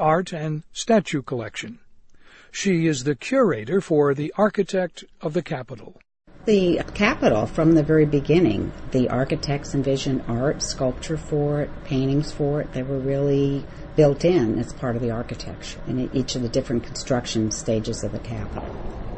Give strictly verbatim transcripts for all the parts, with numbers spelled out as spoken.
art and statue collection. She is the curator for the Architect of the Capitol. The Capitol, from the very beginning, the architects envisioned art, sculpture for it, paintings for it. They were really built in as part of the architecture in each of the different construction stages of the Capitol.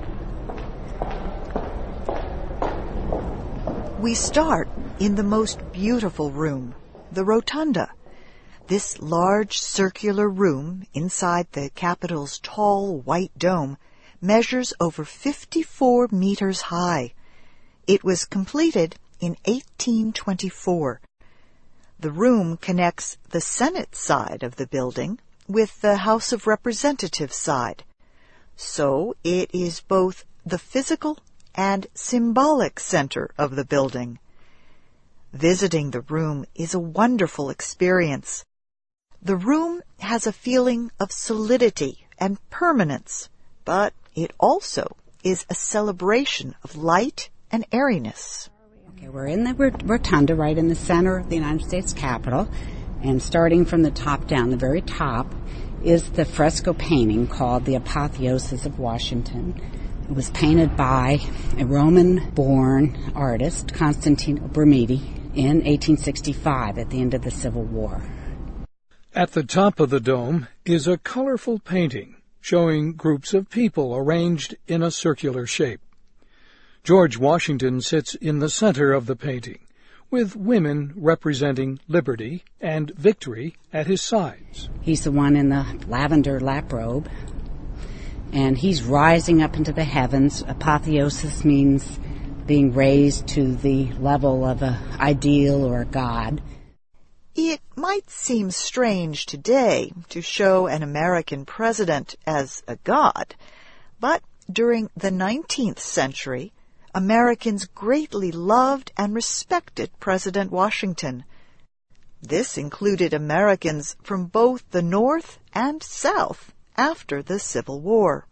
We start in the most beautiful room, the Rotunda. This large circular room inside the Capitol's tall white dome measures over fifty-four meters high. It was completed in eighteen twenty-four. The room connects the Senate side of the building with the House of Representatives side. So it is both the physical and symbolic center of the building. Visiting the room is a wonderful experience. The room has a feeling of solidity and permanence, but it also is a celebration of light and airiness. Okay, we're in the Rotunda, right in the center of the United States Capitol, and starting from the top down, the very top, is the fresco painting called The Apotheosis of Washington. It was painted by a Roman-born artist, Constantino Brumidi, in eighteen sixty-five at the end of the Civil War. At the top of the dome is a colorful painting showing groups of people arranged in a circular shape. George Washington sits in the center of the painting, with women representing liberty and victory at his sides. He's the one in the lavender lap robe, and he's rising up into the heavens. Apotheosis means being raised to the level of an ideal or a god. It might seem strange today to show an American president as a god, but during the nineteenth century, Americans greatly loved and respected President Washington. This included Americans from both the North and South after the Civil War.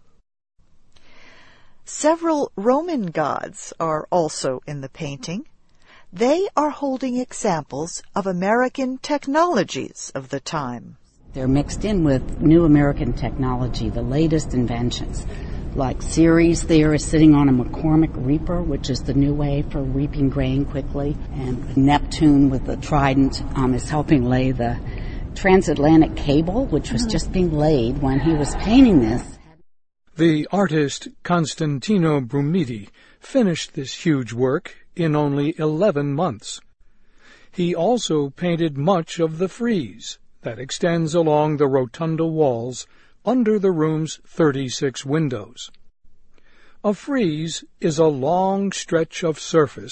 Several Roman gods are also in the painting. They are holding examples of American technologies of the time. They're mixed in with new American technology, the latest inventions. Like Ceres there is sitting on a McCormick reaper, which is the new way for reaping grain quickly. And Neptune with the trident um, is helping lay the transatlantic cable, which was just being laid when he was painting this. The artist Constantino Brumidi finished this huge work in only eleven months. He also painted much of the frieze that extends along the rotunda walls under the room's thirty-six windows. A frieze is a long stretch of surface